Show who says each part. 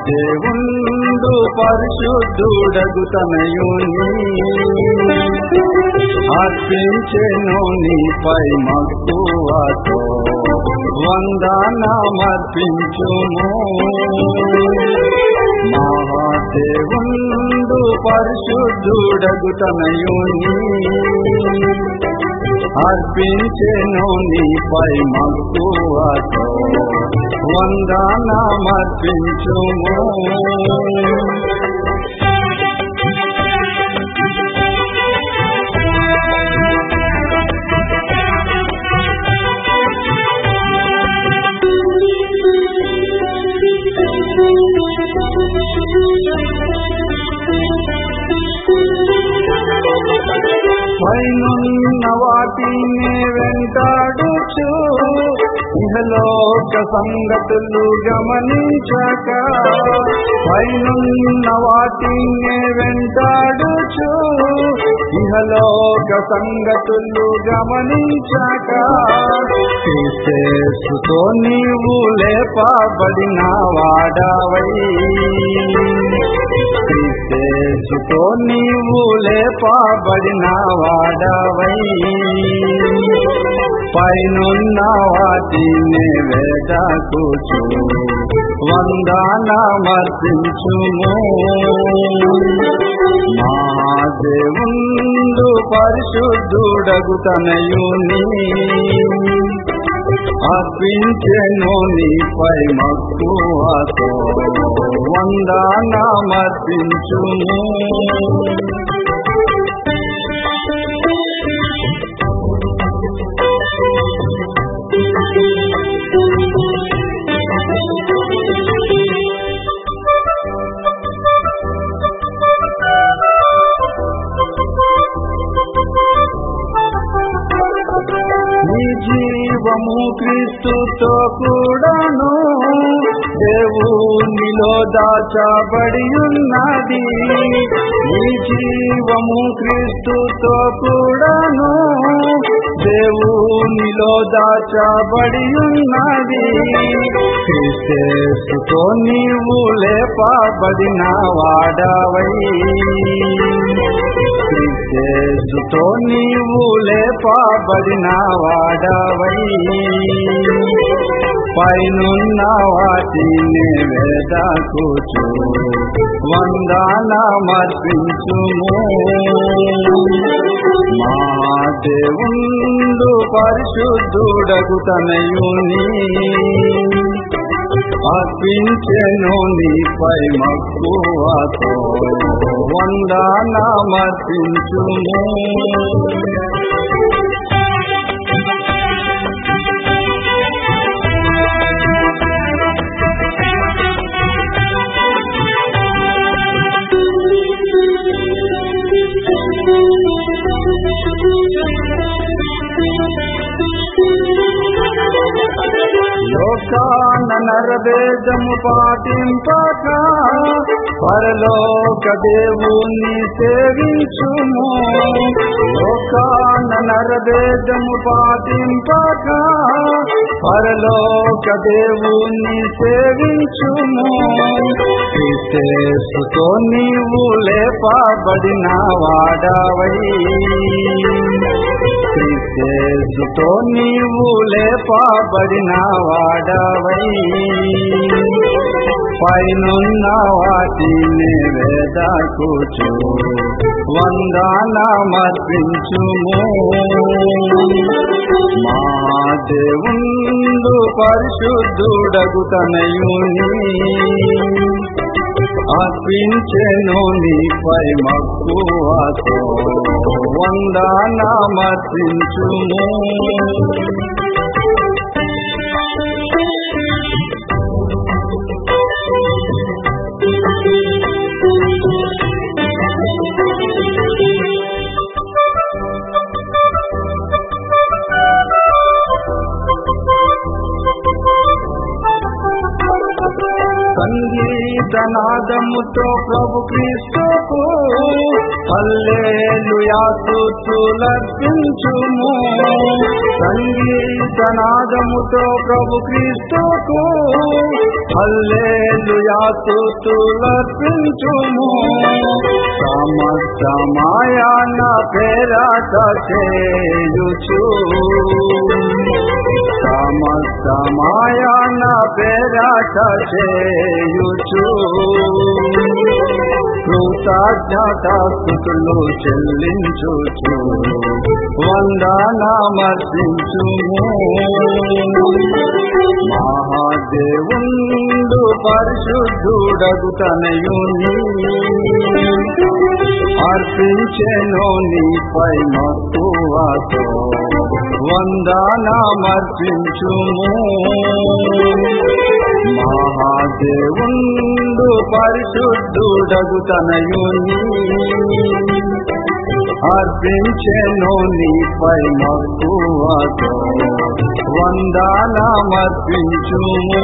Speaker 1: దేవుండు పరిశుద్ధుడగు తనయుని అర్పించెను నీపై మక్కువతో వందనమర్పించుము. మహాదేవుండు పరిశుద్ధుడగు తనయుని అర్పించెను నీపై మక్కువతో వందనమర్పించుము. పైనున్న వాటిని వెంటాడుచు ఇహలోక సంగతులు గమనించక, పైనున్న వాటిని వెంటాడుచు ఇహలోక సంగతులు గమనించక, క్రీస్తుతో నీవు లేపబడిన వాడవై, క్రీస్తుతో నీవు లేపబడిన వాడవై, పైనున్న వాటిని వేదకుచు వందనమర్పించుము. మహాదేవుండు పరిశుద్ధుడగు తనయుని అర్పించెను నీపై మక్కువతో వందనమర్పించుము. నీ జీవము క్రీస్తుతో కూడాను దేవునిలో దాచబడి ఉన్నది. నీ జీవము క్రీస్తుతో కూడాను దేవునిలో దాచబడి ఉన్నది. క్రీస్తుతో నీవు లేపబడిన వాడవై, క్రీస్తుతో నీవు లేపబడిన వాడవై, పైనున్న వాటిని వేదకుచు వందనమర్పించుము. మహాదేవుండు పరిశుద్ధుడగు తనయుని అర్పించెను నీపై మక్కువతో వందనమర్పించుము. లోకాన నరభేదము పాటింపక పరలోక దేవుణ్ణి సేవించుము. లోకాన నరభేదము పాటింపక పరలోక దేవుణ్ణి సేవించుము. క్రీస్తుతో నీవు లేపబడిన వాడవై, క్రీస్తుతో నీవు లేపబడిన వాడవై, పైనున్న వాటిని వేదకుచు వందనమర్పించుము. మహాదేవుండు పరిశుద్ధుడగు తనయుని అర్పించెను నీపై మక్కువతో వందనమర్పించుము. సంగీతనాదముతో ప్రభు క్రీస్తుకు హల్లెలూయా స్తుతులర్పించుము. సంగీతనాదముతో ప్రభు క్రీస్తుకు హల్లెలూయా స్తుతులర్పించుము సమస్తమాయన పేరట చేయుచు సమస్తమాయన పేరట చేయుచు కృతజ్ఞతాస్తుతులు చెల్లించుచు వందనమర్పించుము మహాదేవుండు పరిశుద్ధుడగు తనయుని అర్పించెను నీపై మక్కువతో వందనమర్పించుము మహాదేవుండు పరిశుద్ధుడగు తనయుని అర్పించెను నీపై మక్కువతో వందనమర్పించుము